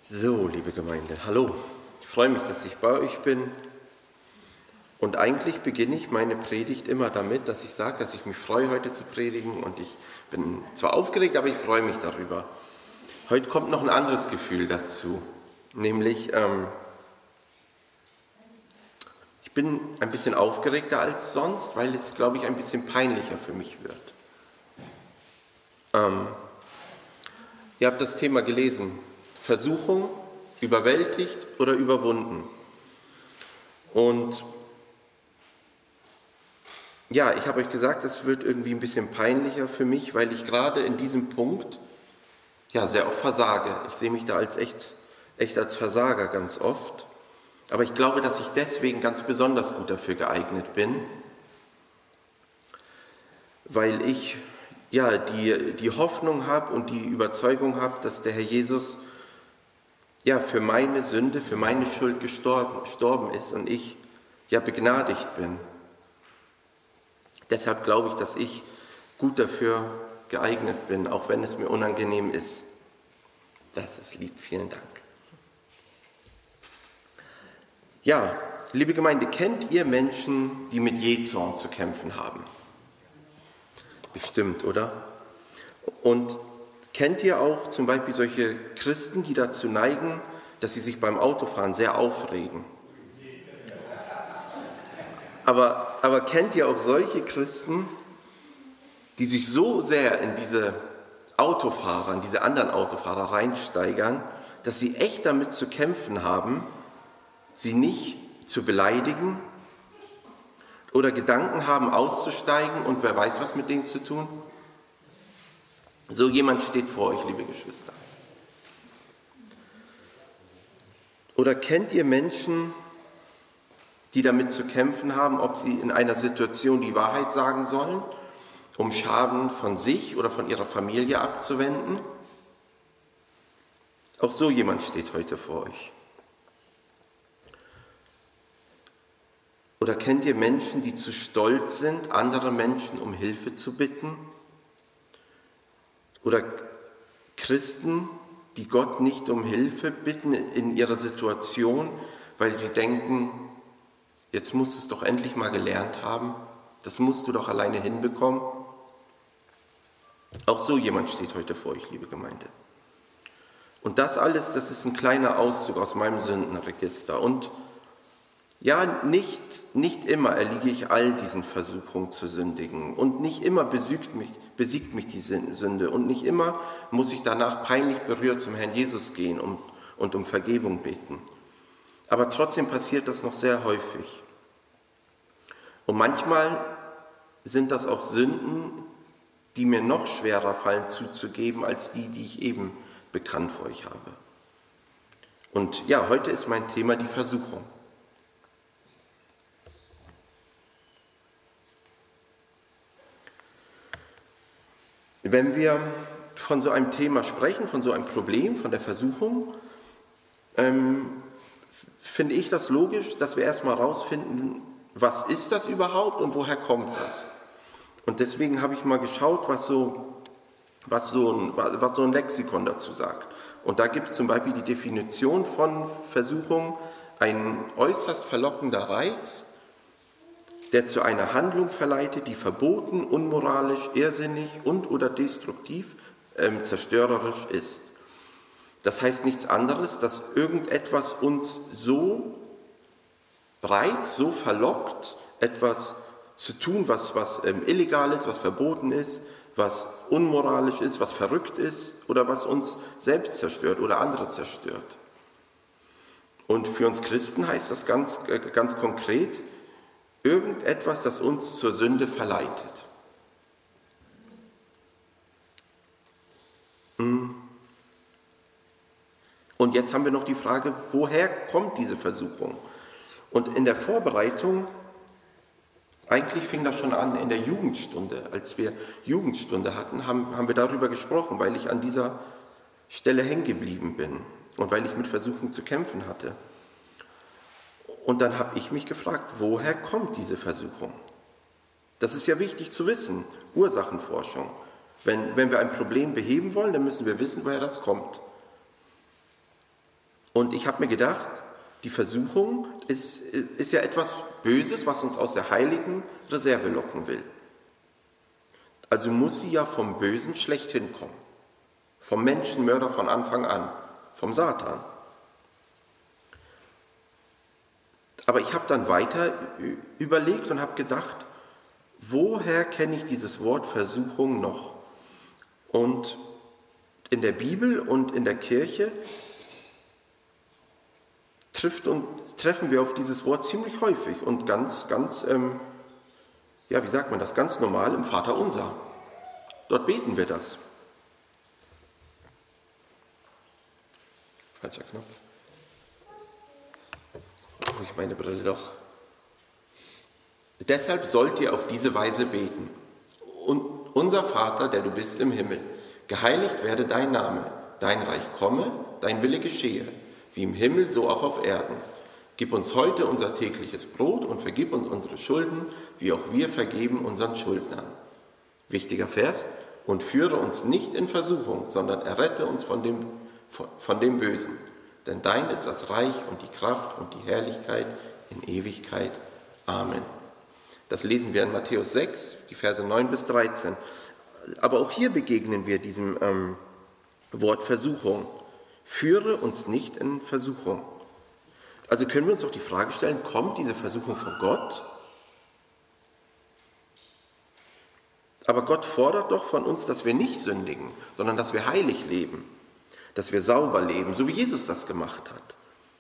So, liebe Gemeinde, hallo. Ich freue mich, dass ich bei euch bin. Und eigentlich beginne ich meine Predigt immer damit, dass ich sage, dass ich mich freue, heute zu predigen. Und ich bin zwar aufgeregt, aber ich freue mich darüber. Heute kommt noch ein anderes Gefühl dazu. Nämlich, ich bin ein bisschen aufgeregter als sonst, weil es, glaube ich, ein bisschen peinlicher für mich wird. Ihr habt das Thema gelesen. Versuchung, überwältigt oder überwunden. Und ja, ich habe euch gesagt, es wird irgendwie ein bisschen peinlicher für mich, weil ich gerade in diesem Punkt ja sehr oft versage. Ich sehe mich da als echt als Versager ganz oft. Aber ich glaube, dass ich deswegen ganz besonders gut dafür geeignet bin, weil ich ja die Hoffnung habe und die Überzeugung habe, dass der Herr Jesus ja für meine Sünde, für meine Schuld gestorben ist und ich ja begnadigt bin. Deshalb glaube ich, dass ich gut dafür geeignet bin, auch wenn es mir unangenehm ist. Das ist lieb, vielen Dank. Ja, liebe Gemeinde, kennt ihr Menschen, die mit Jähzorn zu kämpfen haben? Bestimmt, oder? Und kennt ihr auch zum Beispiel solche Christen, die dazu neigen, dass sie sich beim Autofahren sehr aufregen? Aber kennt ihr auch solche Christen, die sich so sehr in diese anderen Autofahrer reinsteigern, dass sie echt damit zu kämpfen haben, sie nicht zu beleidigen oder Gedanken haben, auszusteigen und wer weiß, was mit denen zu tun? So jemand steht vor euch, liebe Geschwister. Oder kennt ihr Menschen, die damit zu kämpfen haben, ob sie in einer Situation die Wahrheit sagen sollen, um Schaden von sich oder von ihrer Familie abzuwenden? Auch so jemand steht heute vor euch. Oder kennt ihr Menschen, die zu stolz sind, andere Menschen um Hilfe zu bitten? Oder Christen, die Gott nicht um Hilfe bitten in ihrer Situation, weil sie denken, jetzt musst du es doch endlich mal gelernt haben, das musst du doch alleine hinbekommen. Auch so jemand steht heute vor euch, liebe Gemeinde. Und das alles, das ist ein kleiner Auszug aus meinem Sündenregister. Und ja, nicht immer erliege ich all diesen Versuchungen zu sündigen und nicht immer besiegt mich die Sünde und nicht immer muss ich danach peinlich berührt zum Herrn Jesus gehen und um Vergebung beten. Aber trotzdem passiert das noch sehr häufig. Und manchmal sind das auch Sünden, die mir noch schwerer fallen zuzugeben als die ich eben bekannt vor euch habe. Und ja, heute ist mein Thema die Versuchung. Wenn wir von so einem Thema sprechen, von so einem Problem, von der Versuchung, finde ich das logisch, dass wir erstmal rausfinden, was ist das überhaupt und woher kommt das? Und deswegen habe ich mal geschaut, was so ein Lexikon dazu sagt. Und da gibt es zum Beispiel die Definition von Versuchung, ein äußerst verlockender Reiz, der zu einer Handlung verleitet, die verboten, unmoralisch, irrsinnig und oder destruktiv, zerstörerisch ist. Das heißt nichts anderes, dass irgendetwas uns so reizt, so verlockt, etwas zu tun, was illegal ist, was verboten ist, was unmoralisch ist, was verrückt ist oder was uns selbst zerstört oder andere zerstört. Und für uns Christen heißt das ganz konkret, irgendetwas, das uns zur Sünde verleitet. Und jetzt haben wir noch die Frage, woher kommt diese Versuchung? Und in der Vorbereitung, eigentlich fing das schon an in der Jugendstunde. Als wir Jugendstunde hatten, haben wir darüber gesprochen, weil ich an dieser Stelle hängen geblieben bin und weil ich mit Versuchung zu kämpfen hatte. Und dann habe ich mich gefragt, woher kommt diese Versuchung? Das ist ja wichtig zu wissen, Ursachenforschung. Wenn wir ein Problem beheben wollen, dann müssen wir wissen, woher das kommt. Und ich habe mir gedacht, die Versuchung ist ja etwas Böses, was uns aus der heiligen Reserve locken will. Also muss sie ja vom Bösen schlechthin kommen. Vom Menschenmörder von Anfang an, vom Satan. Aber ich habe dann weiter überlegt und habe gedacht, woher kenne ich dieses Wort Versuchung noch? Und in der Bibel und in der Kirche treffen wir auf dieses Wort ziemlich häufig und ganz normal im Vaterunser. Dort beten wir das. Falscher Knopf. Brauche ich meine Brille doch. Deshalb sollt ihr auf diese Weise beten. Und unser Vater, der du bist im Himmel, geheiligt werde dein Name, dein Reich komme, dein Wille geschehe, wie im Himmel, so auch auf Erden. Gib uns heute unser tägliches Brot und vergib uns unsere Schulden, wie auch wir vergeben unseren Schuldnern. Wichtiger Vers. Und führe uns nicht in Versuchung, sondern errette uns von dem Bösen. Denn dein ist das Reich und die Kraft und die Herrlichkeit in Ewigkeit. Amen. Das lesen wir in Matthäus 6, die Verse 9 bis 13. Aber auch hier begegnen wir diesem Wort Versuchung. Führe uns nicht in Versuchung. Also können wir uns auch die Frage stellen, kommt diese Versuchung von Gott? Aber Gott fordert doch von uns, dass wir nicht sündigen, sondern dass wir heilig leben, dass wir sauber leben, so wie Jesus das gemacht hat.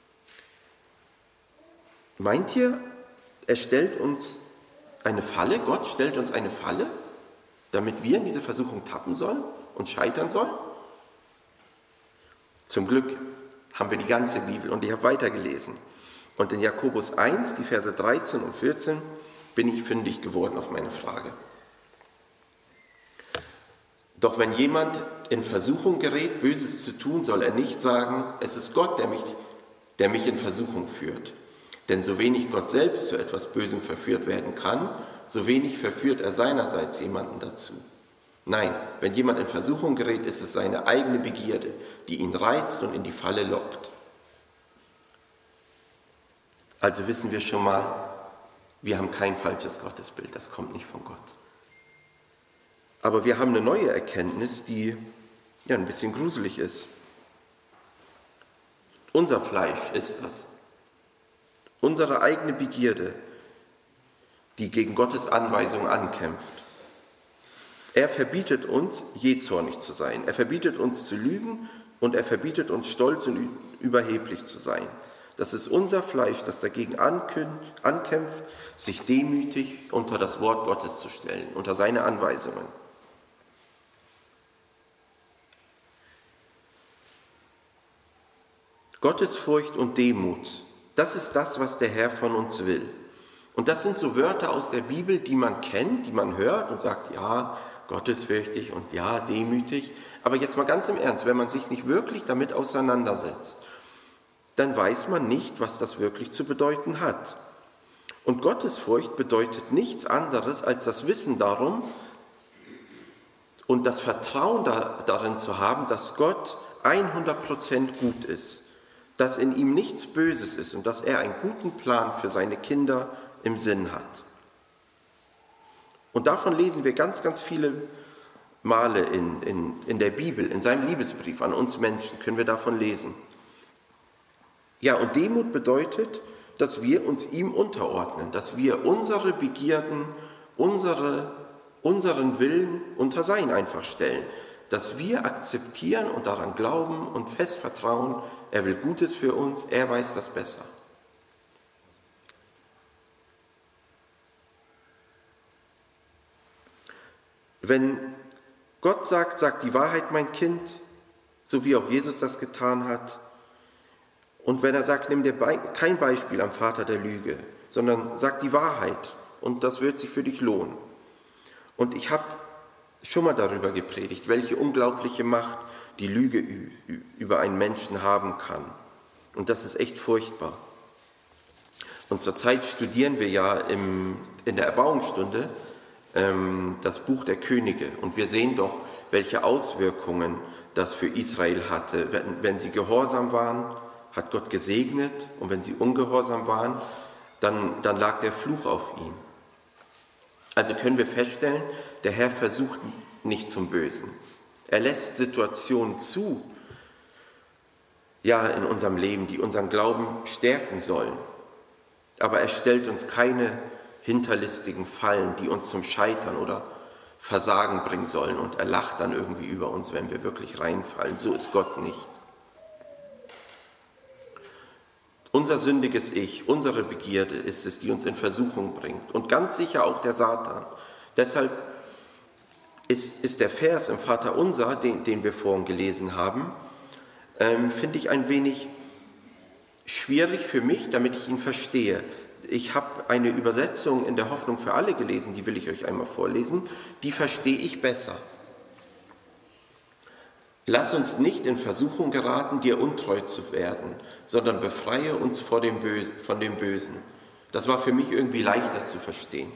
Meint ihr, er stellt uns eine Falle, Gott stellt uns eine Falle, damit wir in diese Versuchung tappen sollen und scheitern sollen? Zum Glück haben wir die ganze Bibel und ich habe weitergelesen. Und in Jakobus 1, die Verse 13 und 14, bin ich fündig geworden auf meine Frage. Doch wenn jemand in Versuchung gerät, Böses zu tun, soll er nicht sagen, es ist Gott, der mich in Versuchung führt. Denn so wenig Gott selbst zu etwas Bösem verführt werden kann, so wenig verführt er seinerseits jemanden dazu. Nein, wenn jemand in Versuchung gerät, ist es seine eigene Begierde, die ihn reizt und in die Falle lockt. Also wissen wir schon mal, wir haben kein falsches Gottesbild, das kommt nicht von Gott. Aber wir haben eine neue Erkenntnis, die ein bisschen gruselig ist. Unser Fleisch ist das. Unsere eigene Begierde, die gegen Gottes Anweisung ankämpft. Er verbietet uns, jähzornig zu sein. Er verbietet uns zu lügen und er verbietet uns, stolz und überheblich zu sein. Das ist unser Fleisch, das dagegen ankämpft, sich demütig unter das Wort Gottes zu stellen, unter seine Anweisungen. Gottesfurcht und Demut, das ist das, was der Herr von uns will. Und das sind so Wörter aus der Bibel, die man kennt, die man hört und sagt, ja, gottesfürchtig und ja, demütig. Aber jetzt mal ganz im Ernst, wenn man sich nicht wirklich damit auseinandersetzt, dann weiß man nicht, was das wirklich zu bedeuten hat. Und Gottesfurcht bedeutet nichts anderes als das Wissen darum und das Vertrauen darin zu haben, dass Gott 100% gut ist, dass in ihm nichts Böses ist und dass er einen guten Plan für seine Kinder im Sinn hat. Und davon lesen wir ganz, ganz viele Male in der Bibel, in seinem Liebesbrief an uns Menschen, können wir davon lesen. Ja, und Demut bedeutet, dass wir uns ihm unterordnen, dass wir unsere Begierden, unseren Willen unter sein einfach stellen, dass wir akzeptieren und daran glauben und fest vertrauen, er will Gutes für uns, er weiß das besser. Wenn Gott sagt, sag die Wahrheit, mein Kind, so wie auch Jesus das getan hat, und wenn er sagt, nimm dir kein Beispiel am Vater der Lüge, sondern sag die Wahrheit und das wird sich für dich lohnen. Und ich habe schon mal darüber gepredigt, welche unglaubliche Macht die Lüge über einen Menschen haben kann. Und das ist echt furchtbar. Und zurzeit studieren wir ja in der Erbauungsstunde das Buch der Könige. Und wir sehen doch, welche Auswirkungen das für Israel hatte, wenn sie gehorsam waren, hat Gott gesegnet, und wenn sie ungehorsam waren, dann lag der Fluch auf ihnen. Also können wir feststellen, der Herr versucht nicht zum Bösen. Er lässt Situationen zu, ja, in unserem Leben, die unseren Glauben stärken sollen. Aber er stellt uns keine hinterlistigen Fallen, die uns zum Scheitern oder Versagen bringen sollen, und er lacht dann irgendwie über uns, wenn wir wirklich reinfallen. So ist Gott nicht. Unser sündiges Ich, unsere Begierde ist es, die uns in Versuchung bringt, und ganz sicher auch der Satan. Deshalb ist der Vers im Vaterunser, den wir vorhin gelesen haben, finde ich ein wenig schwierig für mich, damit ich ihn verstehe. Ich habe eine Übersetzung in der Hoffnung für alle gelesen, die will ich euch einmal vorlesen, die verstehe ich besser. Lass uns nicht in Versuchung geraten, dir untreu zu werden, sondern befreie uns von dem Bösen. Das war für mich irgendwie leichter zu verstehen.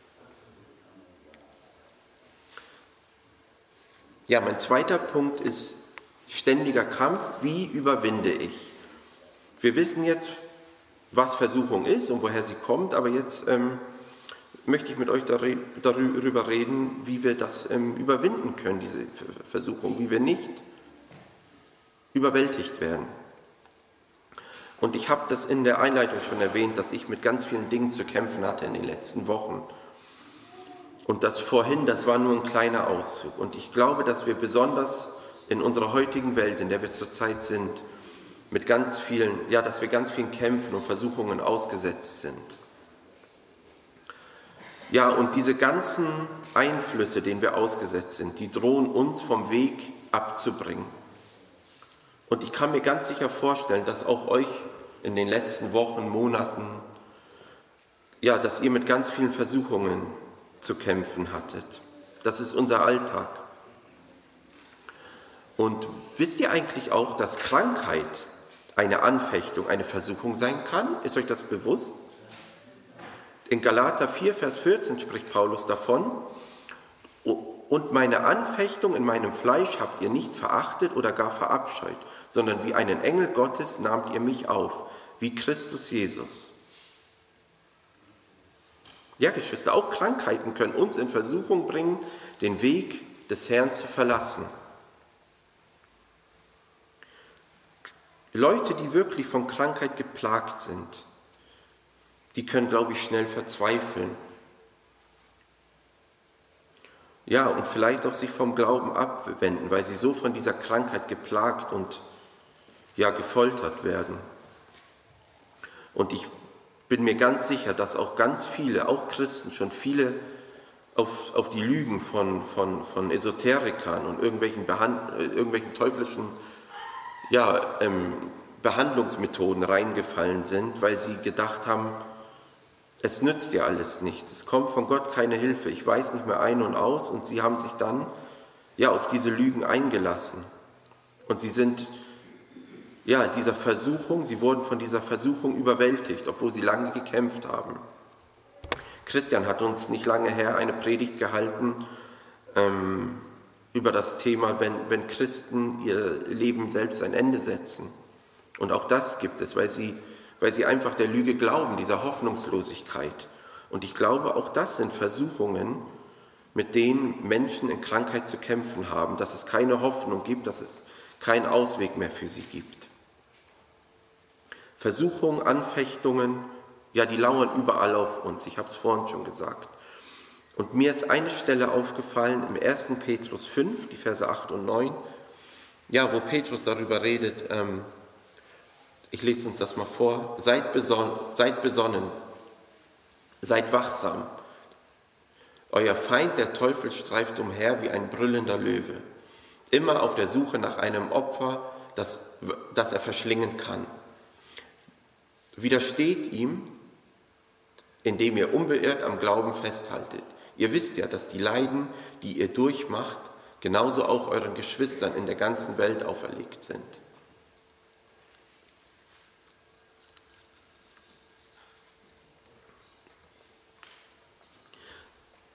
Ja, mein zweiter Punkt ist ständiger Kampf. Wie überwinde ich? Wir wissen jetzt, was Versuchung ist und woher sie kommt, aber jetzt möchte ich mit euch darüber reden, wie wir das überwinden können, diese Versuchung, wie wir nicht überwältigt werden. Und ich habe das in der Einleitung schon erwähnt, dass ich mit ganz vielen Dingen zu kämpfen hatte in den letzten Wochen. Und das vorhin, das war nur ein kleiner Auszug. Und ich glaube, dass wir besonders in unserer heutigen Welt, in der wir zurzeit sind, mit ganz vielen, ja, dass wir ganz vielen Kämpfen und Versuchungen ausgesetzt sind. Ja, und diese ganzen Einflüsse, denen wir ausgesetzt sind, die drohen uns vom Weg abzubringen. Und ich kann mir ganz sicher vorstellen, dass auch euch in den letzten Wochen, Monaten, ja, dass ihr mit ganz vielen Versuchungen zu kämpfen hattet. Das ist unser Alltag. Und wisst ihr eigentlich auch, dass Krankheit eine Anfechtung, eine Versuchung sein kann? Ist euch das bewusst? In Galater 4, Vers 14 spricht Paulus davon: Und meine Anfechtung in meinem Fleisch habt ihr nicht verachtet oder gar verabscheut, sondern wie einen Engel Gottes nahmt ihr mich auf, wie Christus Jesus. Ja, Geschwister, auch Krankheiten können uns in Versuchung bringen, den Weg des Herrn zu verlassen. Leute, die wirklich von Krankheit geplagt sind, die können, glaube ich, schnell verzweifeln. Ja, und vielleicht auch sich vom Glauben abwenden, weil sie so von dieser Krankheit geplagt und ja, gefoltert werden. Und ich bin mir ganz sicher, dass auch ganz viele, auch Christen, schon viele auf die Lügen von Esoterikern und irgendwelchen teuflischen Behandlungsmethoden reingefallen sind, weil sie gedacht haben, es nützt ja alles nichts, es kommt von Gott keine Hilfe, ich weiß nicht mehr ein und aus, und sie haben sich dann ja auf diese Lügen eingelassen. Und sie sind sie wurden von dieser Versuchung überwältigt, obwohl sie lange gekämpft haben. Christian hat uns nicht lange her eine Predigt gehalten über das Thema, wenn Christen ihr Leben selbst ein Ende setzen. Und auch das gibt es, weil sie einfach der Lüge glauben, dieser Hoffnungslosigkeit. Und ich glaube, auch das sind Versuchungen, mit denen Menschen in Krankheit zu kämpfen haben, dass es keine Hoffnung gibt, dass es keinen Ausweg mehr für sie gibt. Versuchungen, Anfechtungen, ja, die lauern überall auf uns. Ich habe es vorhin schon gesagt. Und mir ist eine Stelle aufgefallen im 1. Petrus 5, die Verse 8 und 9, ja, wo Petrus darüber redet, ich lese uns das mal vor: Seid besonnen, seid wachsam. Euer Feind, der Teufel, streift umher wie ein brüllender Löwe, immer auf der Suche nach einem Opfer, das er verschlingen kann. Widersteht ihm, indem ihr unbeirrt am Glauben festhaltet. Ihr wisst ja, dass die Leiden, die ihr durchmacht, genauso auch euren Geschwistern in der ganzen Welt auferlegt sind.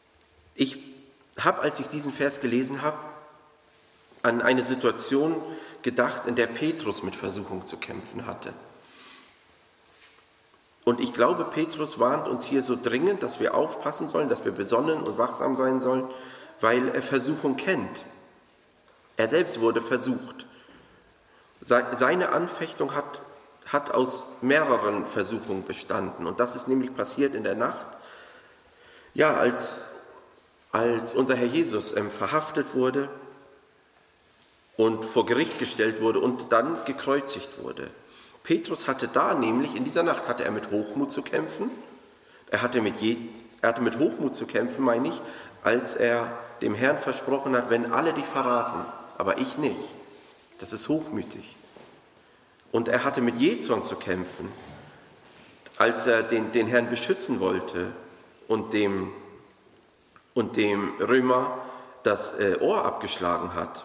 Ich habe, als ich diesen Vers gelesen habe, an eine Situation gedacht, in der Petrus mit Versuchung zu kämpfen hatte. Und ich glaube, Petrus warnt uns hier so dringend, dass wir aufpassen sollen, dass wir besonnen und wachsam sein sollen, weil er Versuchung kennt. Er selbst wurde versucht. Seine Anfechtung hat aus mehreren Versuchungen bestanden. Und das ist nämlich passiert in der Nacht, ja, als unser Herr Jesus verhaftet wurde und vor Gericht gestellt wurde und dann gekreuzigt wurde. Petrus hatte da nämlich, in dieser Nacht hatte er mit Hochmut zu kämpfen. Er hatte mit Hochmut zu kämpfen, meine ich, als er dem Herrn versprochen hat, wenn alle dich verraten, aber ich nicht. Das ist hochmütig. Und er hatte mit Jähzorn zu kämpfen, als er den Herrn beschützen wollte und dem Römer das Ohr abgeschlagen hat.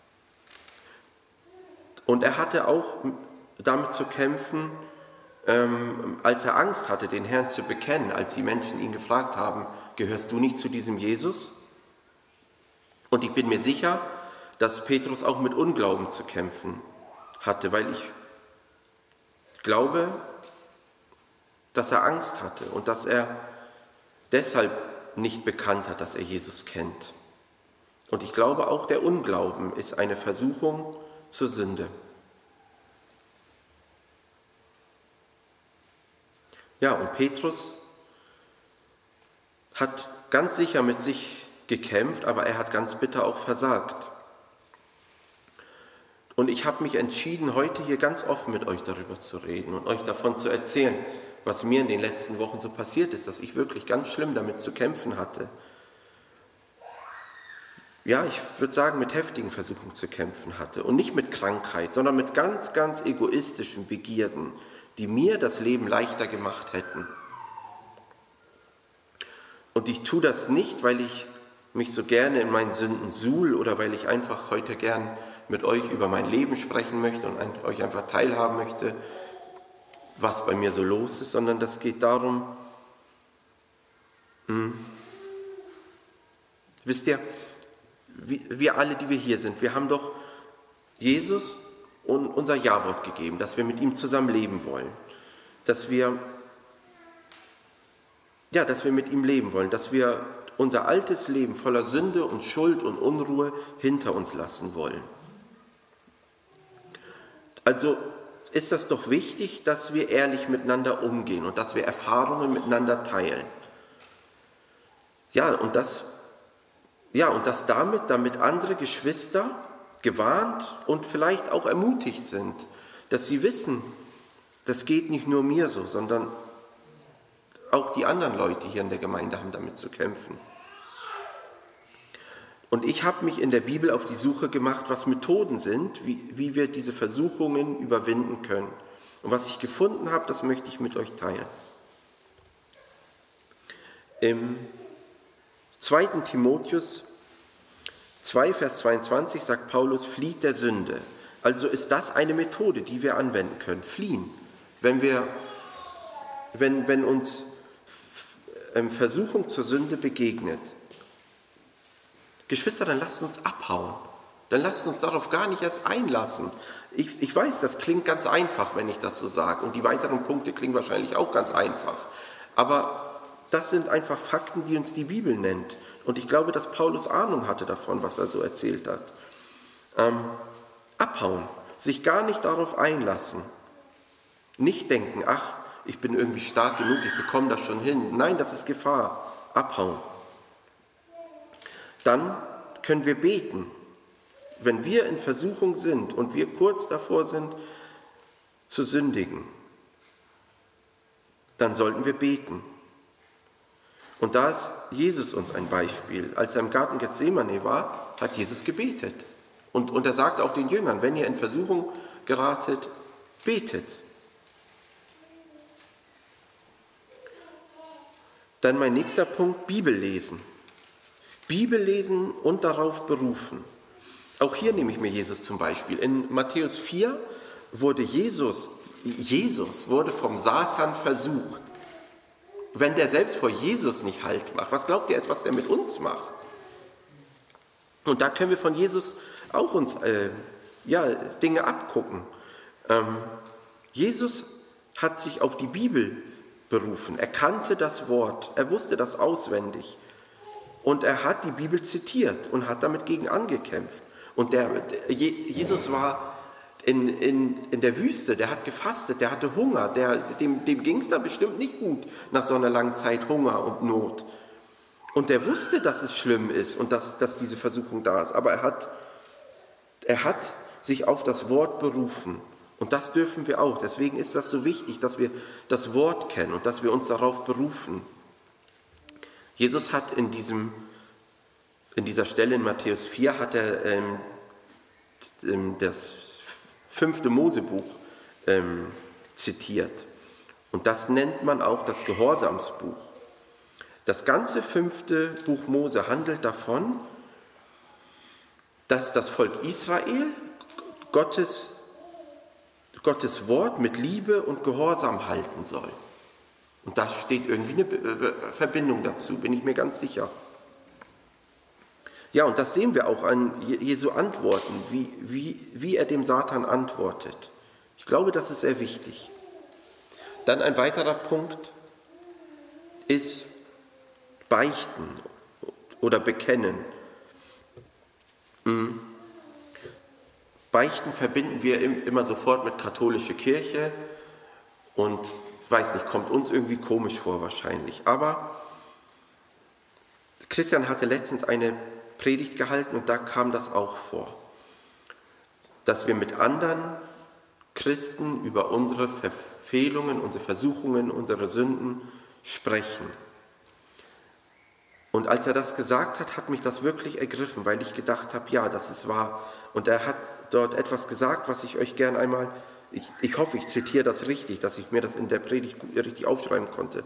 Und er hatte auch damit zu kämpfen, als er Angst hatte, den Herrn zu bekennen, als die Menschen ihn gefragt haben, gehörst du nicht zu diesem Jesus? Und ich bin mir sicher, dass Petrus auch mit Unglauben zu kämpfen hatte, weil ich glaube, dass er Angst hatte und dass er deshalb nicht bekannt hat, dass er Jesus kennt. Und ich glaube, auch der Unglauben ist eine Versuchung zur Sünde. Ja, und Petrus hat ganz sicher mit sich gekämpft, aber er hat ganz bitter auch versagt. Und ich habe mich entschieden, heute hier ganz offen mit euch darüber zu reden und euch davon zu erzählen, was mir in den letzten Wochen so passiert ist, dass ich wirklich ganz schlimm damit zu kämpfen hatte. Ja, ich würde sagen, mit heftigen Versuchungen zu kämpfen hatte. Und nicht mit Krankheit, sondern mit ganz, ganz egoistischen Begierden, die mir das Leben leichter gemacht hätten. Und ich tue das nicht, weil ich mich so gerne in meinen Sünden suhl oder weil ich einfach heute gern mit euch über mein Leben sprechen möchte und euch einfach teilhaben möchte, was bei mir so los ist, sondern das geht darum, wisst ihr, wir alle, die wir hier sind, wir haben doch Jesus und unser Ja-Wort gegeben, dass wir mit ihm zusammen leben wollen, dass wir mit ihm leben wollen, dass wir unser altes Leben voller Sünde und Schuld und Unruhe hinter uns lassen wollen. Also ist das doch wichtig, dass wir ehrlich miteinander umgehen und dass wir Erfahrungen miteinander teilen. Damit andere Geschwister gewarnt und vielleicht auch ermutigt sind, dass sie wissen, das geht nicht nur mir so, sondern auch die anderen Leute hier in der Gemeinde haben damit zu kämpfen. Und ich habe mich in der Bibel auf die Suche gemacht, was Methoden sind, wie wir diese Versuchungen überwinden können. Und was ich gefunden habe, das möchte ich mit euch teilen. Im 2. Timotheus 2, Vers 22 sagt Paulus, flieht der Sünde. Also ist das eine Methode, die wir anwenden können. Fliehen. Wenn uns Versuchung zur Sünde begegnet. Geschwister, dann lasst uns abhauen. Dann lasst uns darauf gar nicht erst einlassen. Ich weiß, das klingt ganz einfach, wenn ich das so sage. Und die weiteren Punkte klingen wahrscheinlich auch ganz einfach. Aber das sind einfach Fakten, die uns die Bibel nennt. Und ich glaube, dass Paulus Ahnung hatte davon, was er so erzählt hat. Abhauen, sich gar nicht darauf einlassen. Nicht denken, ach, ich bin irgendwie stark genug, ich bekomme das schon hin. Nein, das ist Gefahr. Abhauen. Dann können wir beten. Wenn wir in Versuchung sind und wir kurz davor sind, zu sündigen, dann sollten wir beten. Und da ist Jesus uns ein Beispiel. Als er im Garten Gethsemane war, hat Jesus gebetet. Und er sagt auch den Jüngern, wenn ihr in Versuchung geratet, betet. Dann mein nächster Punkt, Bibel lesen. Bibel lesen und darauf berufen. Auch hier nehme ich mir Jesus zum Beispiel. In Matthäus 4 wurde Jesus wurde vom Satan versucht. Wenn der selbst vor Jesus nicht Halt macht, was glaubt ihr, was der mit uns macht? Und da können wir von Jesus auch uns Dinge abgucken. Jesus hat sich auf die Bibel berufen. Er kannte das Wort, er wusste das auswendig. Und er hat die Bibel zitiert und hat damit gegen angekämpft. Und Jesus war in der Wüste, der hat gefastet, der hatte Hunger, dem ging es da bestimmt nicht gut nach so einer langen Zeit Hunger und Not. Und der wusste, dass es schlimm ist und dass diese Versuchung da ist. Aber er hat sich auf das Wort berufen. Und das dürfen wir auch. Deswegen ist das so wichtig, dass wir das Wort kennen und dass wir uns darauf berufen. Jesus hat in dieser Stelle in Matthäus 4 hat er das 5. Mosebuch zitiert. Und das nennt man auch das Gehorsamsbuch. Das ganze 5. Buch Mose handelt davon, dass das Volk Israel Gottes Wort mit Liebe und Gehorsam halten soll. Und da steht irgendwie eine Verbindung dazu, bin ich mir ganz sicher. Ja, und das sehen wir auch an Jesu Antworten, wie er dem Satan antwortet. Ich glaube, das ist sehr wichtig. Dann ein weiterer Punkt ist Beichten oder Bekennen. Beichten verbinden wir immer sofort mit katholischer Kirche und ich weiß nicht, kommt uns irgendwie komisch vor wahrscheinlich. Aber Christian hatte letztens eine Predigt gehalten und da kam das auch vor, dass wir mit anderen Christen über unsere Verfehlungen, unsere Versuchungen, unsere Sünden sprechen. Und als er das gesagt hat, hat mich das wirklich ergriffen, weil ich gedacht habe, ja, das ist wahr. Und er hat dort etwas gesagt, was ich euch gern einmal, ich hoffe, ich zitiere das richtig, dass ich mir das in der Predigt richtig aufschreiben konnte.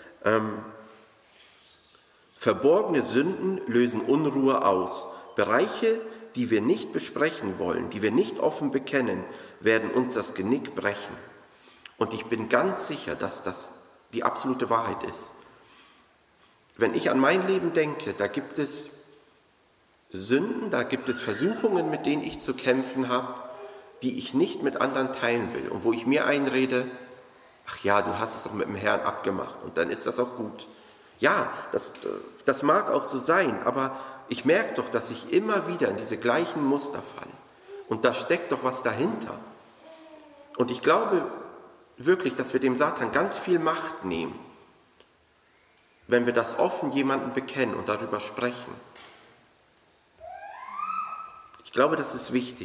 Verborgene Sünden lösen Unruhe aus. Bereiche, die wir nicht besprechen wollen, die wir nicht offen bekennen, werden uns das Genick brechen. Und ich bin ganz sicher, dass das die absolute Wahrheit ist. Wenn ich an mein Leben denke, da gibt es Sünden, da gibt es Versuchungen, mit denen ich zu kämpfen habe, die ich nicht mit anderen teilen will und wo ich mir einrede, ach ja, du hast es doch mit dem Herrn abgemacht und dann ist das auch gut. Ja, das mag auch so sein, aber ich merke doch, dass ich immer wieder in diese gleichen Muster falle. Und da steckt doch was dahinter. Und ich glaube wirklich, dass wir dem Satan ganz viel Macht nehmen, wenn wir das offen jemandem bekennen und darüber sprechen. Ich glaube, das ist wichtig.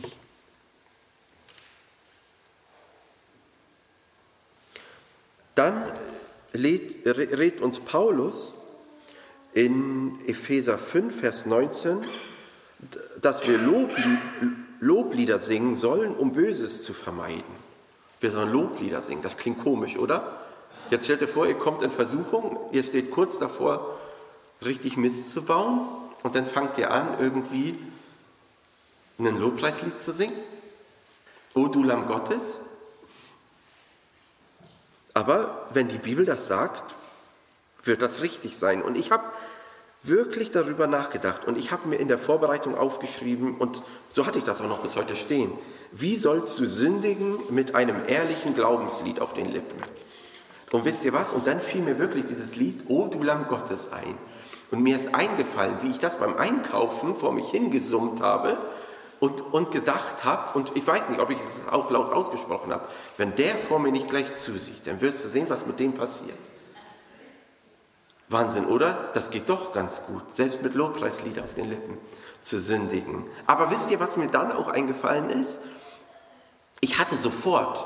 Dann rät uns Paulus in Epheser 5, Vers 19, dass wir Loblieder singen sollen, um Böses zu vermeiden. Wir sollen Loblieder singen, das klingt komisch, oder? Jetzt stellt ihr vor, ihr kommt in Versuchung, ihr steht kurz davor, richtig Mist zu bauen und dann fangt ihr an, irgendwie ein Lobpreislied zu singen. O du Lamm Gottes. Aber wenn die Bibel das sagt, wird das richtig sein. Und ich habe wirklich darüber nachgedacht und ich habe mir in der Vorbereitung aufgeschrieben und so hatte ich das auch noch bis heute stehen. Wie sollst du sündigen mit einem ehrlichen Glaubenslied auf den Lippen? Und wisst ihr was? Und dann fiel mir wirklich dieses Lied O du Lamm Gottes ein. Und mir ist eingefallen, wie ich das beim Einkaufen vor mich hingesummt habe und gedacht habe, und ich weiß nicht, ob ich es auch laut ausgesprochen habe, wenn der vor mir nicht gleich zusieht, dann wirst du sehen, was mit dem passiert. Wahnsinn, oder? Das geht doch ganz gut, selbst mit Lobpreislieder auf den Lippen zu sündigen. Aber wisst ihr, was mir dann auch eingefallen ist? Ich hatte sofort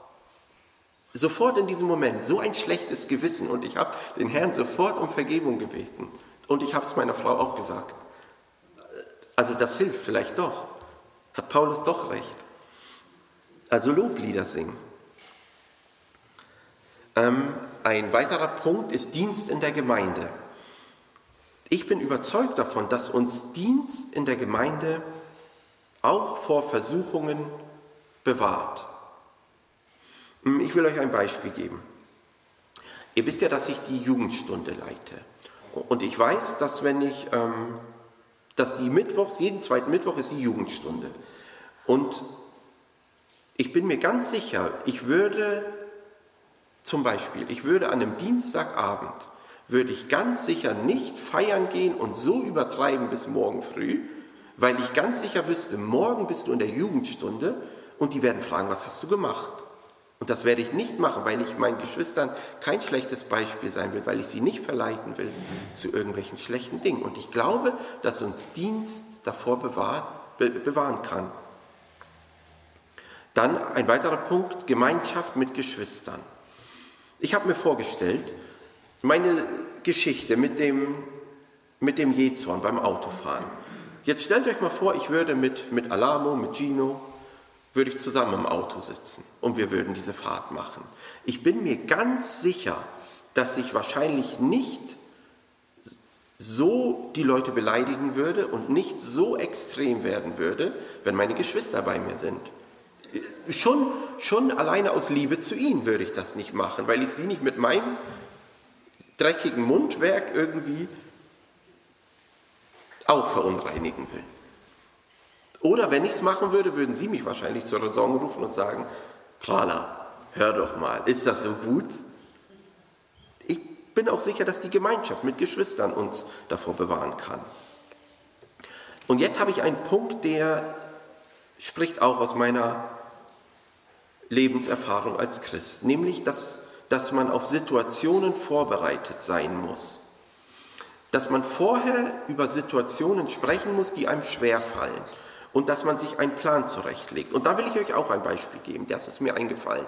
in diesem Moment so ein schlechtes Gewissen und ich habe den Herrn sofort um Vergebung gebeten. Und ich habe es meiner Frau auch gesagt. Also das hilft vielleicht doch. Hat Paulus doch recht. Also Loblieder singen. Ein weiterer Punkt ist Dienst in der Gemeinde. Ich bin überzeugt davon, dass uns Dienst in der Gemeinde auch vor Versuchungen bewahrt. Ich will euch ein Beispiel geben. Ihr wisst ja, dass ich die Jugendstunde leite. Und ich weiß, dass dass die Mittwochs, jeden zweiten Mittwoch ist die Jugendstunde. Und Ich bin mir ganz sicher, ich würde an einem Dienstagabend, würde ich ganz sicher nicht feiern gehen und so übertreiben bis morgen früh, weil ich ganz sicher wüsste, morgen bist du in der Jugendstunde und die werden fragen, was hast du gemacht? Und das werde ich nicht machen, weil ich meinen Geschwistern kein schlechtes Beispiel sein will, weil ich sie nicht verleiten will zu irgendwelchen schlechten Dingen. Und ich glaube, dass uns Dienst davor bewahren kann. Dann ein weiterer Punkt, Gemeinschaft mit Geschwistern. Ich habe mir vorgestellt, meine Geschichte mit dem Jähzorn beim Autofahren. Jetzt stellt euch mal vor, ich würde mit Alamo, mit Gino, würde ich zusammen im Auto sitzen und wir würden diese Fahrt machen. Ich bin mir ganz sicher, dass ich wahrscheinlich nicht so die Leute beleidigen würde und nicht so extrem werden würde, wenn meine Geschwister bei mir sind. Schon alleine aus Liebe zu ihnen würde ich das nicht machen, weil ich sie nicht mit meinem dreckigen Mundwerk irgendwie auch verunreinigen will. Oder wenn ich es machen würde, würden sie mich wahrscheinlich zur Raison rufen und sagen, Prala, hör doch mal, ist das so gut? Ich bin auch sicher, dass die Gemeinschaft mit Geschwistern uns davor bewahren kann. Und jetzt habe ich einen Punkt, der spricht auch aus meiner Lebenserfahrung als Christ, nämlich, dass man auf Situationen vorbereitet sein muss. Dass man vorher über Situationen sprechen muss, die einem schwerfallen. Und dass man sich einen Plan zurechtlegt. Und da will ich euch auch ein Beispiel geben, das ist mir eingefallen.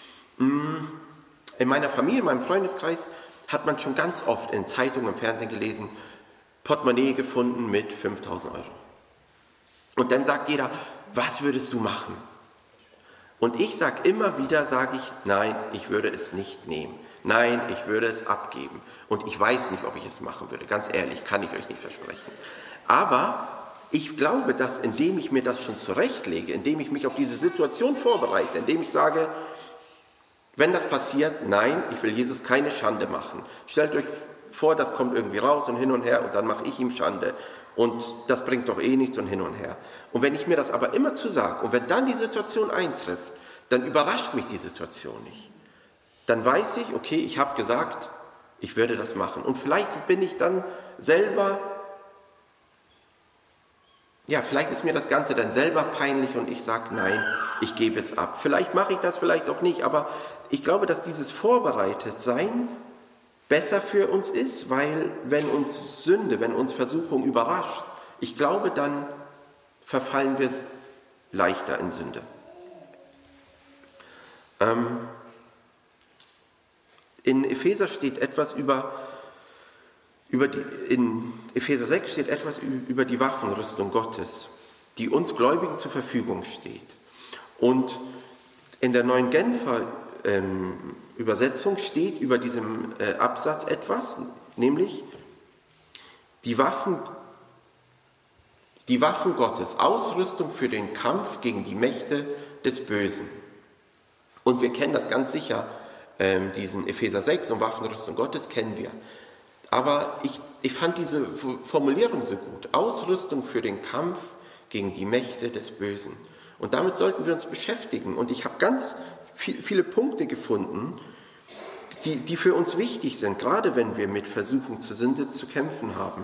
In meiner Familie, in meinem Freundeskreis, hat man schon ganz oft in Zeitungen, im Fernsehen gelesen, Portemonnaie gefunden mit 5.000 Euro. Und dann sagt jeder, was würdest du machen? Und ich sage immer wieder, nein, ich würde es nicht nehmen. Nein, ich würde es abgeben. Und ich weiß nicht, ob ich es machen würde. Ganz ehrlich, kann ich euch nicht versprechen. Aber ich glaube, dass indem ich mir das schon zurechtlege, indem ich mich auf diese Situation vorbereite, indem ich sage, wenn das passiert, nein, ich will Jesus keine Schande machen. Stellt euch vor, das kommt irgendwie raus und hin und her und dann mache ich ihm Schande. Und das bringt doch eh nichts und hin und her. Und wenn ich mir das aber immer zu sage und wenn dann die Situation eintrifft, dann überrascht mich die Situation nicht. Dann weiß ich, okay, ich habe gesagt, ich werde das machen. Und vielleicht bin ich dann selber, vielleicht ist mir das Ganze dann selber peinlich und ich sage, nein, ich gebe es ab. Vielleicht mache ich das, vielleicht auch nicht, aber ich glaube, dass dieses Vorbereitetsein besser für uns ist, weil wenn uns Sünde, wenn uns Versuchung überrascht, ich glaube, dann verfallen wir leichter in Sünde. In Epheser steht etwas in Epheser 6 steht etwas über die Waffenrüstung Gottes, die uns Gläubigen zur Verfügung steht. Und in der neuen Genfer Übersetzung steht über diesem Absatz etwas, nämlich die Waffen Gottes, Ausrüstung für den Kampf gegen die Mächte des Bösen. Und wir kennen das ganz sicher, diesen Epheser 6 und Waffenrüstung Gottes kennen wir. Aber ich fand diese Formulierung so gut. Ausrüstung für den Kampf gegen die Mächte des Bösen. Und damit sollten wir uns beschäftigen. Und ich habe ganz viele Punkte gefunden, die für uns wichtig sind, gerade wenn wir mit Versuchung zur Sünde zu kämpfen haben.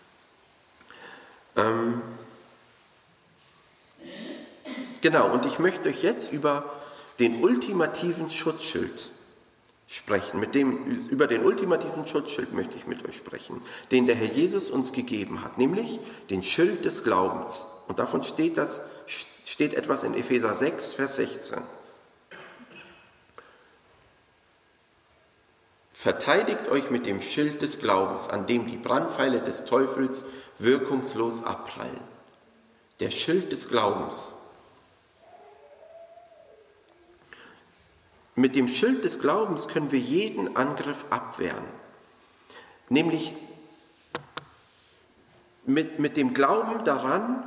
Und ich möchte euch jetzt über den ultimativen Schutzschild sprechen. Über den ultimativen Schutzschild möchte ich mit euch sprechen, den der Herr Jesus uns gegeben hat, nämlich den Schild des Glaubens. Und davon steht etwas in Epheser 6, Vers 16. Verteidigt euch mit dem Schild des Glaubens, an dem die Brandpfeile des Teufels wirkungslos abprallen. Der Schild des Glaubens. Mit dem Schild des Glaubens können wir jeden Angriff abwehren. Nämlich mit dem Glauben daran,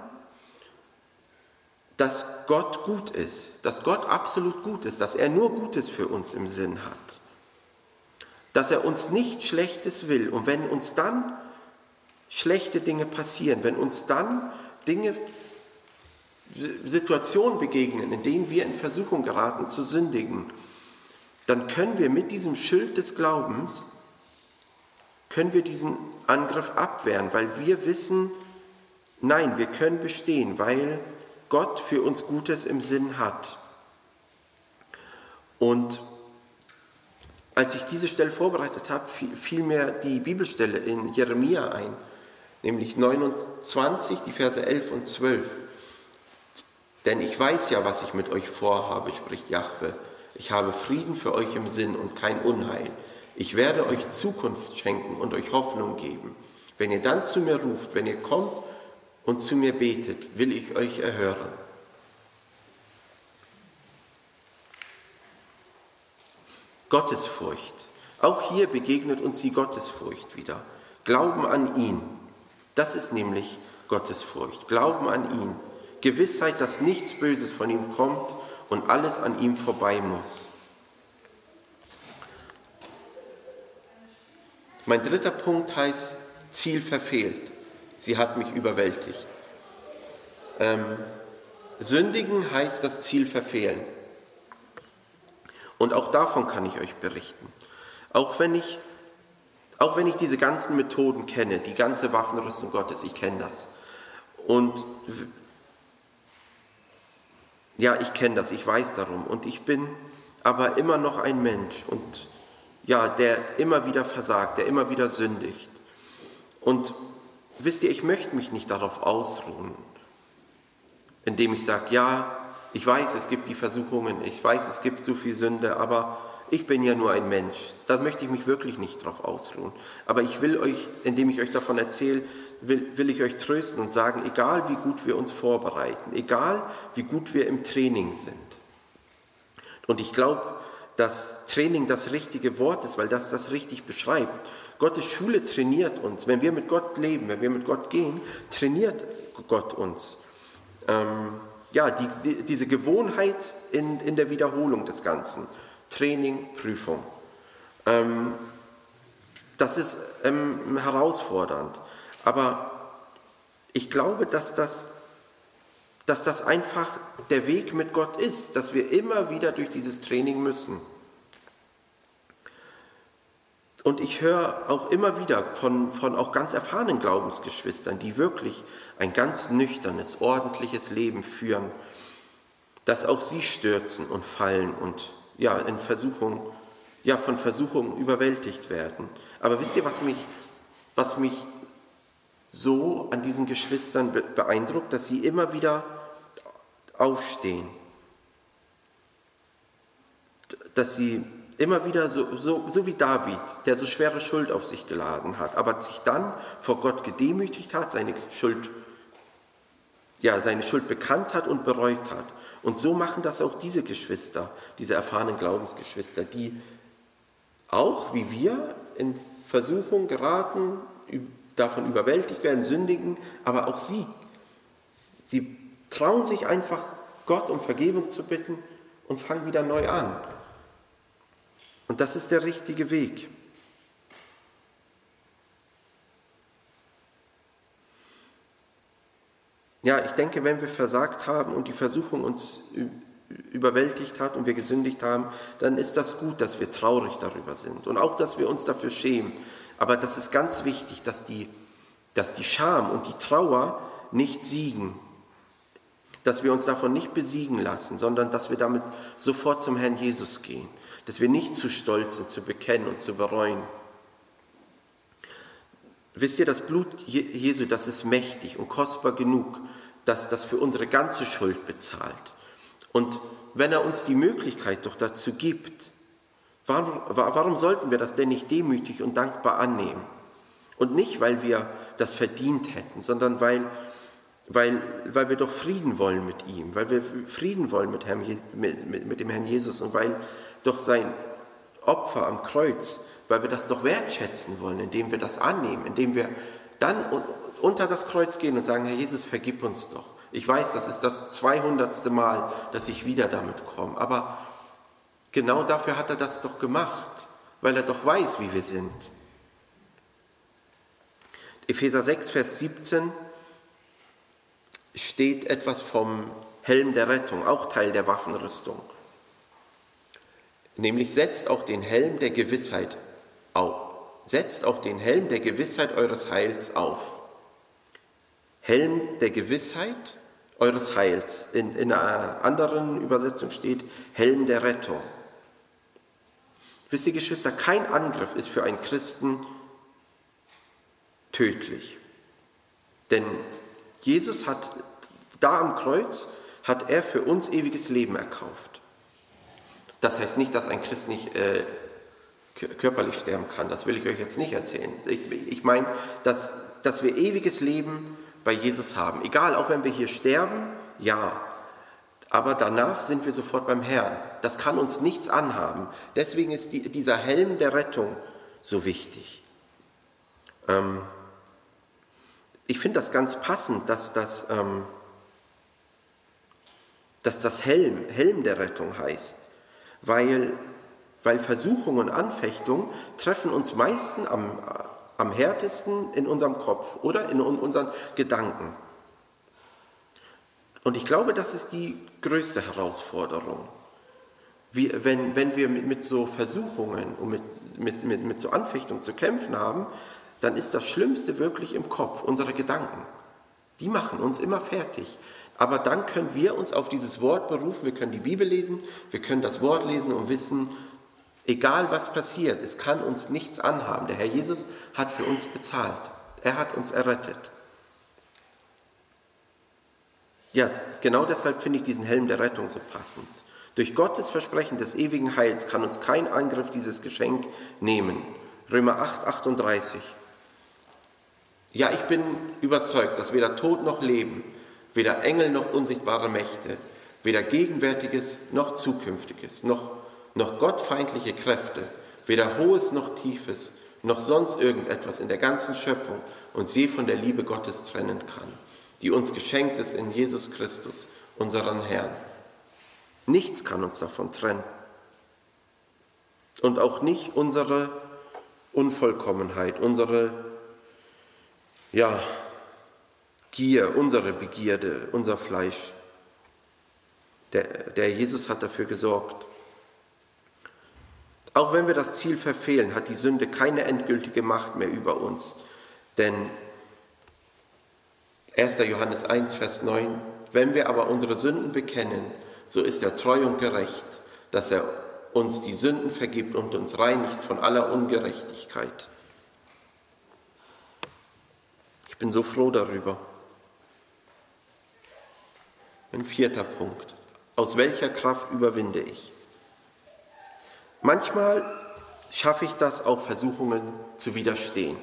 dass Gott gut ist, dass Gott absolut gut ist, dass er nur Gutes für uns im Sinn hat. Dass er uns nichts Schlechtes will. Und wenn uns dann schlechte Dinge passieren, wenn uns dann Dinge Situationen begegnen, in denen wir in Versuchung geraten zu sündigen, dann können wir mit diesem Schild des Glaubens, können wir diesen Angriff abwehren, weil wir wissen, nein, wir können bestehen, weil Gott für uns Gutes im Sinn hat. Und als ich diese Stelle vorbereitet habe, fiel mir die Bibelstelle in Jeremia ein, nämlich 29, die Verse 11 und 12. Denn ich weiß ja, was ich mit euch vorhabe, spricht Jahwe. Ich habe Frieden für euch im Sinn und kein Unheil. Ich werde euch Zukunft schenken und euch Hoffnung geben. Wenn ihr dann zu mir ruft, wenn ihr kommt und zu mir betet, will ich euch erhören. Gottesfurcht. Auch hier begegnet uns die Gottesfurcht wieder. Glauben an ihn. Das ist nämlich Gottesfurcht. Glauben an ihn. Gewissheit, dass nichts Böses von ihm kommt und alles an ihm vorbei muss. Mein dritter Punkt heißt Ziel verfehlt. Sie hat mich überwältigt. Sündigen heißt das Ziel verfehlen. Und auch davon kann ich euch berichten. Auch wenn ich diese ganzen Methoden kenne, die ganze Waffenrüstung Gottes, ich kenne das. Und ja, ich kenne das, ich weiß darum. Und ich bin aber immer noch ein Mensch und ja, der immer wieder versagt, der immer wieder sündigt. Und wisst ihr, ich möchte mich nicht darauf ausruhen, indem ich sage, ja, ich weiß, es gibt die Versuchungen, ich weiß, es gibt so viel Sünde, aber ich bin ja nur ein Mensch. Da möchte ich mich wirklich nicht darauf ausruhen. Aber ich will euch, indem ich euch davon erzähle, will ich euch trösten und sagen, egal wie gut wir uns vorbereiten, egal wie gut wir im Training sind. Und ich glaube, dass Training das richtige Wort ist, weil das richtig beschreibt. Gottes Schule trainiert uns. Wenn wir mit Gott leben, wenn wir mit Gott gehen, trainiert Gott uns. Diese Gewohnheit in der Wiederholung des Ganzen. Training, Prüfung. Das ist herausfordernd. Aber ich glaube, dass das einfach der Weg mit Gott ist, dass wir immer wieder durch dieses Training müssen. Und ich höre auch immer wieder von auch ganz erfahrenen Glaubensgeschwistern, die wirklich ein ganz nüchternes, ordentliches Leben führen, dass auch sie stürzen und fallen und von Versuchungen überwältigt werden. Aber wisst ihr, was mich so an diesen Geschwistern beeindruckt, dass sie immer wieder aufstehen, dass sie immer wieder so wie David, der so schwere Schuld auf sich geladen hat, aber sich dann vor Gott gedemütigt hat, seine Schuld bekannt hat und bereut hat. Und so machen das auch diese Geschwister, diese erfahrenen Glaubensgeschwister, die auch, wie wir, in Versuchung geraten, davon überwältigt werden, sündigen, aber auch sie trauen sich einfach, Gott um Vergebung zu bitten und fangen wieder neu an. Und das ist der richtige Weg. Ja, ich denke, wenn wir versagt haben und die Versuchung uns überwältigt hat und wir gesündigt haben, dann ist das gut, dass wir traurig darüber sind und auch, dass wir uns dafür schämen. Aber das ist ganz wichtig, dass die Scham und die Trauer nicht siegen, dass wir uns davon nicht besiegen lassen, sondern dass wir damit sofort zum Herrn Jesus gehen, dass wir nicht zu stolz sind, zu bekennen und zu bereuen. Wisst ihr, das Blut Jesu, das ist mächtig und kostbar genug, dass das für unsere ganze Schuld bezahlt. Und wenn er uns die Möglichkeit doch dazu gibt, warum sollten wir das denn nicht demütig und dankbar annehmen? Und nicht, weil wir das verdient hätten, sondern weil wir doch Frieden wollen mit ihm, weil wir Frieden wollen mit dem Herrn Jesus und weil doch sein Opfer am Kreuz, weil wir das doch wertschätzen wollen, indem wir das annehmen, indem wir dann unter das Kreuz gehen und sagen, Herr Jesus, vergib uns doch. Ich weiß, das ist das 200. Mal, dass ich wieder damit komme, aber genau dafür hat er das doch gemacht, weil er doch weiß, wie wir sind. Epheser 6, Vers 17 steht etwas vom Helm der Rettung, auch Teil der Waffenrüstung. Nämlich setzt auch den Helm der Gewissheit auf. Setzt auch den Helm der Gewissheit eures Heils auf. Helm der Gewissheit eures Heils. In einer anderen Übersetzung steht Helm der Rettung. Wisst ihr, Geschwister, kein Angriff ist für einen Christen tödlich. Denn Jesus hat da am Kreuz, hat er für uns ewiges Leben erkauft. Das heißt nicht, dass ein Christ nicht körperlich sterben kann. Das will ich euch jetzt nicht erzählen. Ich meine, dass wir ewiges Leben bei Jesus haben. Egal, auch wenn wir hier sterben, ja. Aber danach sind wir sofort beim Herrn. Das kann uns nichts anhaben. Deswegen ist dieser Helm der Rettung so wichtig. Ich finde das ganz passend, dass das Helm der Rettung heißt. Weil Versuchungen und Anfechtungen treffen uns meistens am härtesten in unserem Kopf oder in unseren Gedanken. Und ich glaube, das ist die größte Herausforderung. Wenn wir mit so Versuchungen und mit so Anfechtungen zu kämpfen haben, dann ist das Schlimmste wirklich im Kopf, unsere Gedanken. Die machen uns immer fertig. Aber dann können wir uns auf dieses Wort berufen, wir können die Bibel lesen, wir können das Wort lesen und wissen, egal was passiert, es kann uns nichts anhaben. Der Herr Jesus hat für uns bezahlt. Er hat uns errettet. Ja, genau deshalb finde ich diesen Helm der Rettung so passend. Durch Gottes Versprechen des ewigen Heils kann uns kein Angriff dieses Geschenk nehmen. Römer 8, 38. Ja, ich bin überzeugt, dass weder Tod noch Leben, weder Engel noch unsichtbare Mächte, weder Gegenwärtiges noch Zukünftiges, noch gottfeindliche Kräfte, weder Hohes noch Tiefes, noch sonst irgendetwas in der ganzen Schöpfung uns je von der Liebe Gottes trennen kann, die uns geschenkt ist in Jesus Christus, unseren Herrn. Nichts kann uns davon trennen. Und auch nicht unsere Unvollkommenheit, unsere Gier, unsere Begierde, unser Fleisch. Der Jesus hat dafür gesorgt. Auch wenn wir das Ziel verfehlen, hat die Sünde keine endgültige Macht mehr über uns. Denn 1. Johannes 1, Vers 9, wenn wir aber unsere Sünden bekennen, so ist er treu und gerecht, dass er uns die Sünden vergibt und uns reinigt von aller Ungerechtigkeit. Ich bin so froh darüber. Ein 4. Punkt. Aus welcher Kraft überwinde ich? Manchmal schaffe ich das, auch Versuchungen zu widerstehen.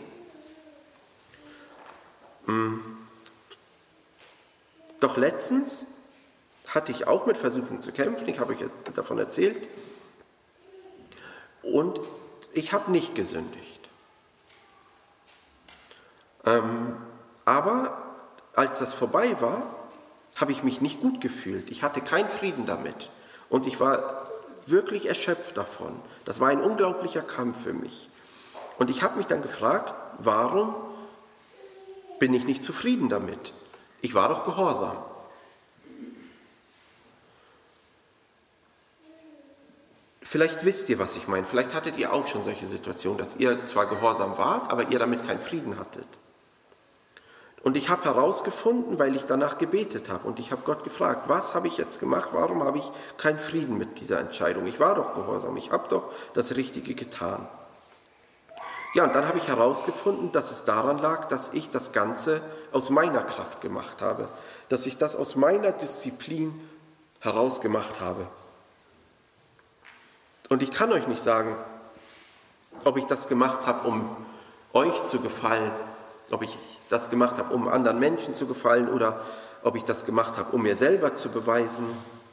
Doch letztens hatte ich auch mit Versuchungen zu kämpfen, ich habe euch jetzt davon erzählt, und ich habe nicht gesündigt. Aber als das vorbei war, habe ich mich nicht gut gefühlt. Ich hatte keinen Frieden damit und ich war wirklich erschöpft davon. Das war ein unglaublicher Kampf für mich. Und ich habe mich dann gefragt, warum bin ich nicht zufrieden damit? Ich war doch gehorsam. Vielleicht wisst ihr, was ich meine. Vielleicht hattet ihr auch schon solche Situationen, dass ihr zwar gehorsam wart, aber ihr damit keinen Frieden hattet. Und ich habe herausgefunden, weil ich danach gebetet habe und ich habe Gott gefragt, was habe ich jetzt gemacht, warum habe ich keinen Frieden mit dieser Entscheidung? Ich war doch gehorsam, ich habe doch das Richtige getan. Ja, und dann habe ich herausgefunden, dass es daran lag, dass ich das Ganze aus meiner Kraft gemacht habe, dass ich das aus meiner Disziplin herausgemacht habe. Und ich kann euch nicht sagen, ob ich das gemacht habe, um euch zu gefallen, ob ich das gemacht habe, um anderen Menschen zu gefallen oder ob ich das gemacht habe, um mir selber zu beweisen.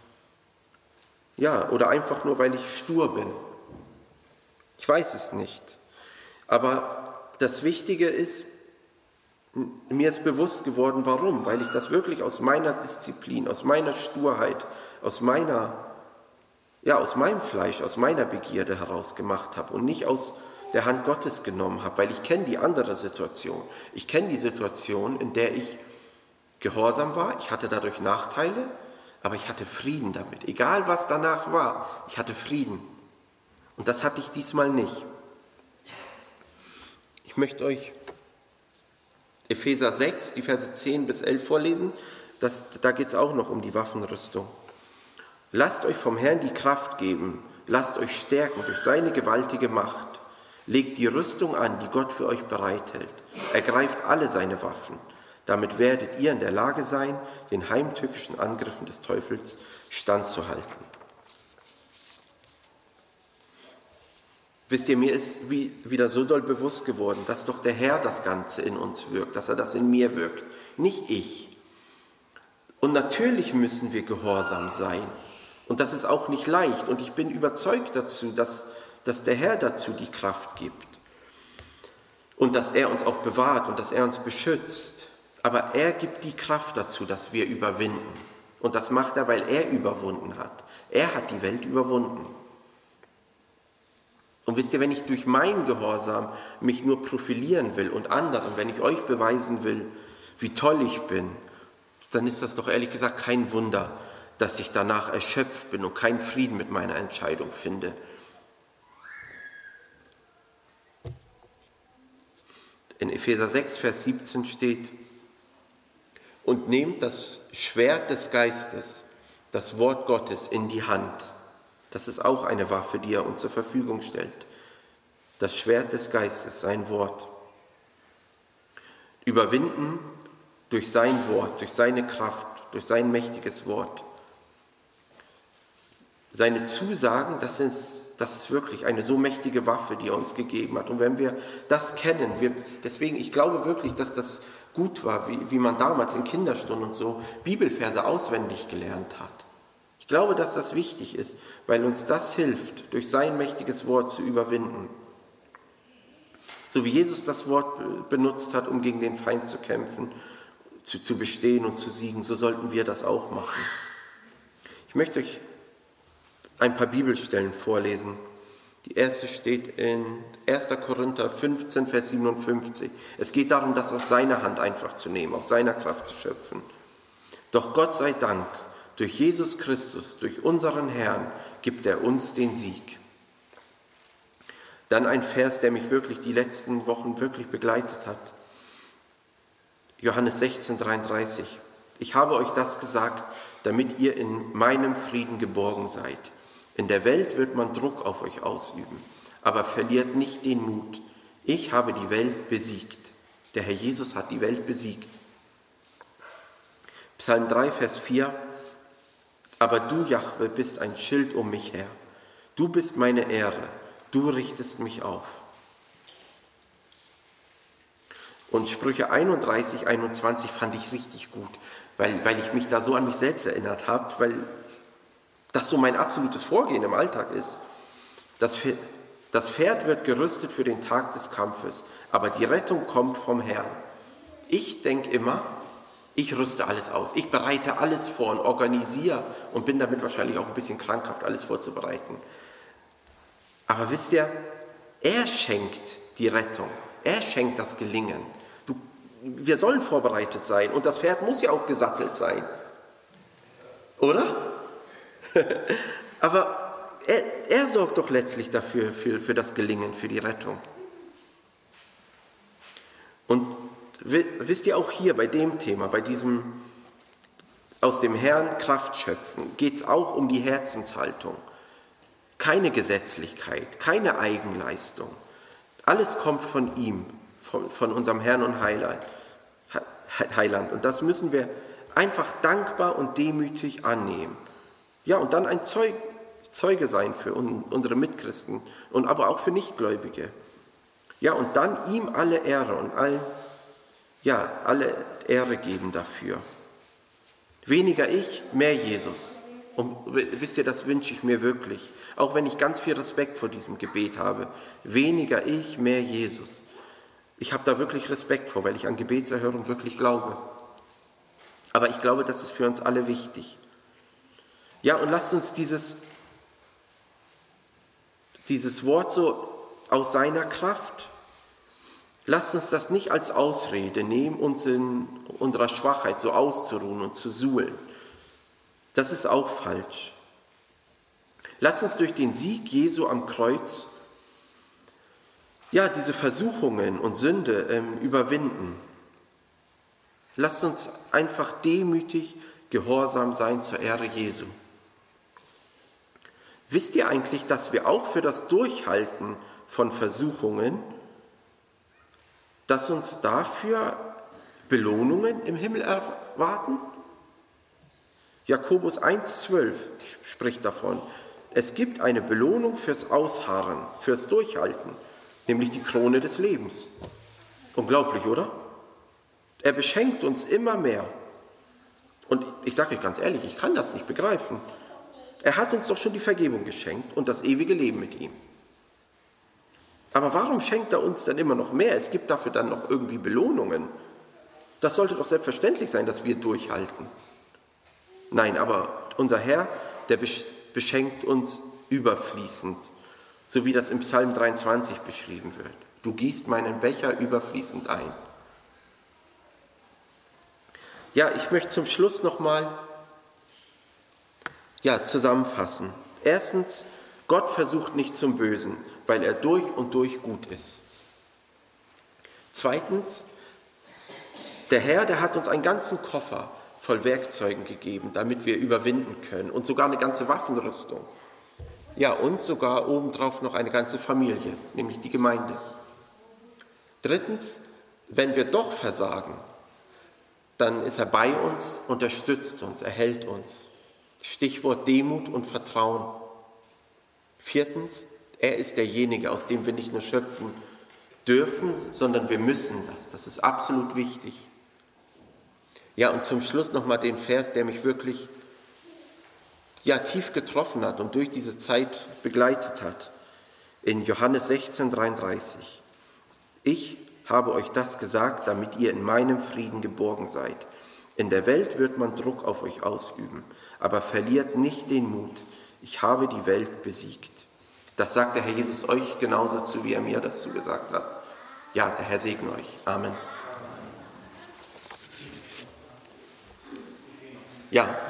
Ja, oder einfach nur, weil ich stur bin. Ich weiß es nicht. Aber das Wichtige ist, mir ist bewusst geworden, warum. Weil ich das wirklich aus meiner Disziplin, aus meiner Sturheit, aus meinem Fleisch, aus meiner Begierde heraus gemacht habe und nicht aus der Hand Gottes genommen habe, weil ich kenne die andere Situation. Ich kenne die Situation, in der ich gehorsam war, ich hatte dadurch Nachteile, Aber ich hatte Frieden damit. Egal was danach war, ich hatte Frieden. Und das hatte ich diesmal nicht. Ich möchte euch Epheser 6, die Verse 10 bis 11 vorlesen. Da geht es auch noch um die Waffenrüstung. Lasst euch vom Herrn die Kraft geben. Lasst euch stärken durch seine gewaltige Macht. Legt die Rüstung an, die Gott für euch bereithält. Ergreift alle seine Waffen. Damit werdet ihr in der Lage sein, den heimtückischen Angriffen des Teufels standzuhalten. Wisst ihr, mir ist wieder so doll bewusst geworden, dass doch der Herr das Ganze in uns wirkt, dass er das in mir wirkt, nicht ich. Und natürlich müssen wir gehorsam sein. Und das ist auch nicht leicht. Und ich bin überzeugt dazu, dass der Herr dazu die Kraft gibt. Und dass er uns auch bewahrt und dass er uns beschützt. Aber er gibt die Kraft dazu, dass wir überwinden. Und das macht er, weil er überwunden hat. Er hat die Welt überwunden. Und wisst ihr, wenn ich durch meinen Gehorsam mich nur profilieren will und anderen, wenn ich euch beweisen will, wie toll ich bin, dann ist das doch ehrlich gesagt kein Wunder, dass ich danach erschöpft bin und keinen Frieden mit meiner Entscheidung finde. In Epheser 6, Vers 17 steht: Und nehmt das Schwert des Geistes, das Wort Gottes, in die Hand. Das ist auch eine Waffe, die er uns zur Verfügung stellt. Das Schwert des Geistes, sein Wort. Überwinden durch sein Wort, durch seine Kraft, durch sein mächtiges Wort. Seine Zusagen, das ist wirklich eine so mächtige Waffe, die er uns gegeben hat. Und wenn wir das kennen, deswegen, ich glaube wirklich, dass das gut war, wie man damals in Kinderstunden und so Bibelverse auswendig gelernt hat. Ich glaube, dass das wichtig ist, weil uns das hilft, durch sein mächtiges Wort zu überwinden. So wie Jesus das Wort benutzt hat, um gegen den Feind zu kämpfen, zu bestehen und zu siegen, so sollten wir das auch machen. Ich möchte euch ein paar Bibelstellen vorlesen. Die erste steht in 1. Korinther 15, Vers 57. Es geht darum, das aus seiner Hand einfach zu nehmen, aus seiner Kraft zu schöpfen. Doch Gott sei Dank, durch Jesus Christus, durch unseren Herrn, gibt er uns den Sieg. Dann ein Vers, der mich wirklich die letzten Wochen wirklich begleitet hat. Johannes 16, 33. Ich habe euch das gesagt, damit ihr in meinem Frieden geborgen seid. In der Welt wird man Druck auf euch ausüben, aber verliert nicht den Mut. Ich habe die Welt besiegt. Der Herr Jesus hat die Welt besiegt. Psalm 3, Vers 4. Aber du, Jahwe, bist ein Schild um mich her. Du bist meine Ehre. Du richtest mich auf. Und Sprüche 31, 21 fand ich richtig gut, weil ich mich da so an mich selbst erinnert habe, weil das so mein absolutes Vorgehen im Alltag ist. Das Pferd wird gerüstet für den Tag des Kampfes, aber die Rettung kommt vom Herrn. Ich denke immer, ich rüste alles aus, ich bereite alles vor und organisiere und bin damit wahrscheinlich auch ein bisschen krankhaft, alles vorzubereiten. Aber wisst ihr, er schenkt die Rettung, er schenkt das Gelingen. Wir sollen vorbereitet sein und das Pferd muss ja auch gesattelt sein, oder? Aber er sorgt doch letztlich dafür, für das Gelingen, für die Rettung. Und wisst ihr, auch hier bei dem Thema, bei diesem aus dem Herrn Kraft schöpfen, geht es auch um die Herzenshaltung. Keine Gesetzlichkeit, keine Eigenleistung. Alles kommt von ihm, von unserem Herrn und Heiland. Und das müssen wir einfach dankbar und demütig annehmen. Ja, und dann ein Zeuge sein für unsere Mitchristen und aber auch für Nichtgläubige. Ja, und dann ihm alle Ehre und alle Ehre geben dafür. Weniger ich, mehr Jesus. Und wisst ihr, das wünsche ich mir wirklich. Auch wenn ich ganz viel Respekt vor diesem Gebet habe. Weniger ich, mehr Jesus. Ich habe da wirklich Respekt vor, weil ich an Gebetserhörung wirklich glaube. Aber ich glaube, das ist für uns alle wichtig. Ja, und lasst uns dieses Wort so aus seiner Kraft, lasst uns das nicht als Ausrede nehmen, uns in unserer Schwachheit so auszuruhen und zu suhlen. Das ist auch falsch. Lasst uns durch den Sieg Jesu am Kreuz diese Versuchungen und Sünde überwinden. Lasst uns einfach demütig gehorsam sein zur Ehre Jesu. Wisst ihr eigentlich, dass wir auch für das Durchhalten von Versuchungen, dass uns dafür Belohnungen im Himmel erwarten? Jakobus 1,12 spricht davon. Es gibt eine Belohnung fürs Ausharren, fürs Durchhalten, nämlich die Krone des Lebens. Unglaublich, oder? Er beschenkt uns immer mehr. Und ich sage euch ganz ehrlich, ich kann das nicht begreifen. Er hat uns doch schon die Vergebung geschenkt und das ewige Leben mit ihm. Aber warum schenkt er uns dann immer noch mehr? Es gibt dafür dann noch irgendwie Belohnungen. Das sollte doch selbstverständlich sein, dass wir durchhalten. Nein, aber unser Herr, der beschenkt uns überfließend, so wie das im Psalm 23 beschrieben wird. Du gießt meinen Becher überfließend ein. Ja, ich möchte zum Schluss nochmal zusammenfassen. Erstens, Gott versucht nicht zum Bösen, weil er durch und durch gut ist. Zweitens, der Herr, der hat uns einen ganzen Koffer voll Werkzeugen gegeben, damit wir überwinden können und sogar eine ganze Waffenrüstung. Ja, und sogar obendrauf noch eine ganze Familie, nämlich die Gemeinde. Drittens, wenn wir doch versagen, dann ist er bei uns, unterstützt uns, erhält uns. Stichwort Demut und Vertrauen. Viertens, er ist derjenige, aus dem wir nicht nur schöpfen dürfen, sondern wir müssen das. Das ist absolut wichtig. Ja, und zum Schluss nochmal den Vers, der mich wirklich tief getroffen hat und durch diese Zeit begleitet hat. In Johannes 16,33. Ich habe euch das gesagt, damit ihr in meinem Frieden geborgen seid. In der Welt wird man Druck auf euch ausüben, aber verliert nicht den Mut. Ich habe die Welt besiegt. Das sagt der Herr Jesus euch genauso zu, wie er mir das zugesagt hat. Ja, der Herr segne euch. Amen. Ja.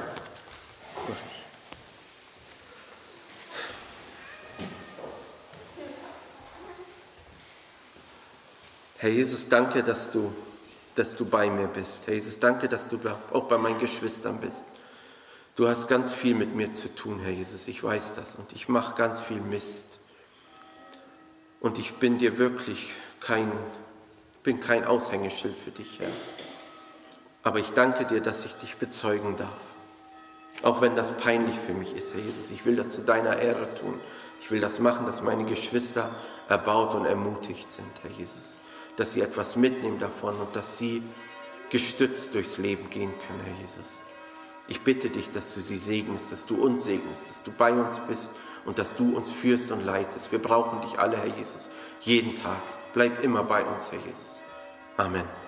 Herr Jesus, danke, dass du bei mir bist. Herr Jesus, danke, dass du auch bei meinen Geschwistern bist. Du hast ganz viel mit mir zu tun, Herr Jesus, ich weiß das. Und ich mache ganz viel Mist. Und ich bin dir wirklich kein Aushängeschild für dich, Herr. Aber ich danke dir, dass ich dich bezeugen darf. Auch wenn das peinlich für mich ist, Herr Jesus. Ich will das zu deiner Ehre tun. Ich will das machen, dass meine Geschwister erbaut und ermutigt sind, Herr Jesus. Dass sie etwas mitnehmen davon und dass sie gestützt durchs Leben gehen können, Herr Jesus. Ich bitte dich, dass du sie segnest, dass du uns segnest, dass du bei uns bist und dass du uns führst und leitest. Wir brauchen dich alle, Herr Jesus, jeden Tag. Bleib immer bei uns, Herr Jesus. Amen.